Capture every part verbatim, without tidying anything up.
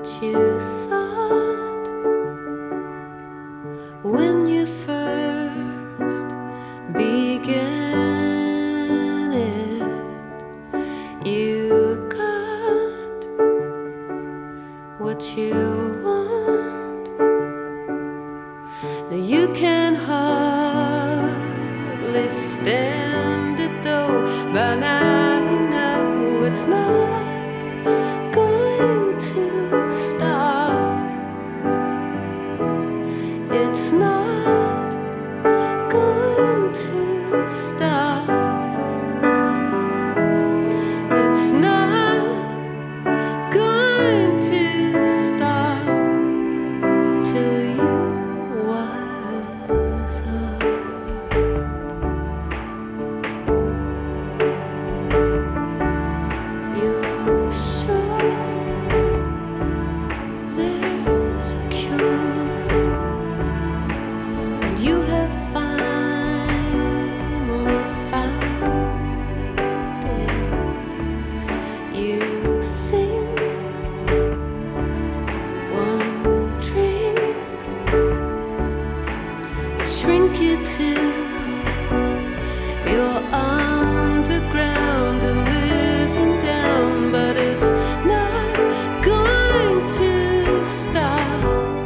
what you thought when you first began it. You got what you want. Now you can hardly stand it though. By now you know it's not going to stop. It's not going to stop. It's not going to stop till you wise up. You're sure there's a cure, and you have finally found it. You think one drink will shrink you to your underground and living down, but it's not going to stop.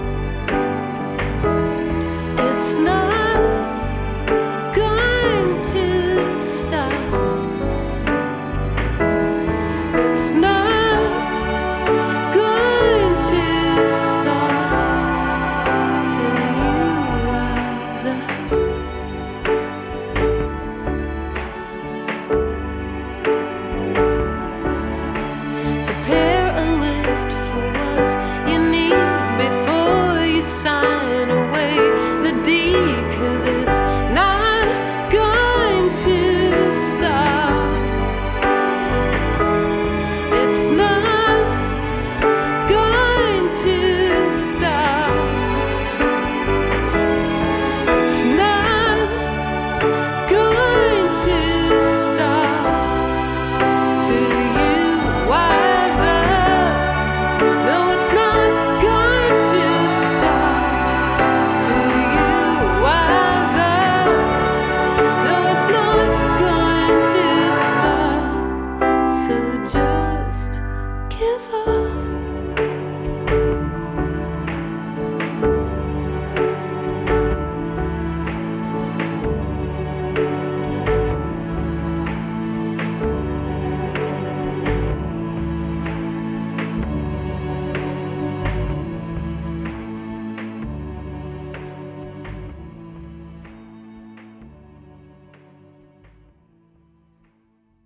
It's not going to stop. It's not going to stop till you rise up. Prepare a list for what you need before you sign away the deed, 'cause it's not going to stop. It's not going to stop. It's not going to stop till